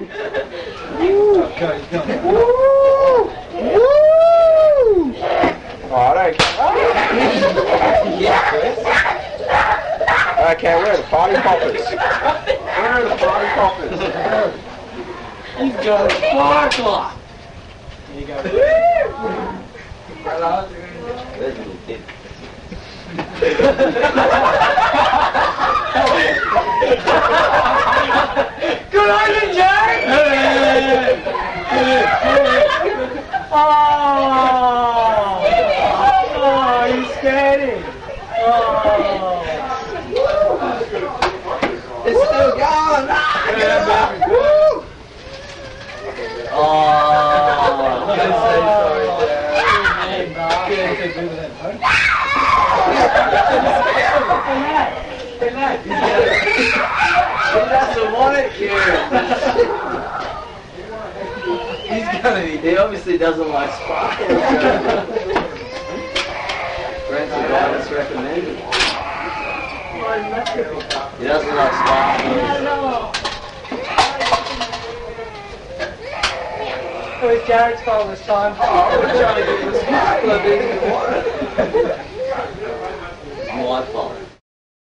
Okay, he's done. Alright, okay, where are the party poppers? Where are the party poppers? He's got a sparkler. There you go. There's a little dip. Good on you, Jack! Oh, you scared him. Oh. It's still going! Woo! Oh, I'm so sorry, He doesn't want it, Kieran. He obviously doesn't like sparkles. Friends of guidance recommended. He doesn't like sparkles. It was Jared's fault this time. Oh, we're trying to get the sparkler, didn't you want it? It's my fault.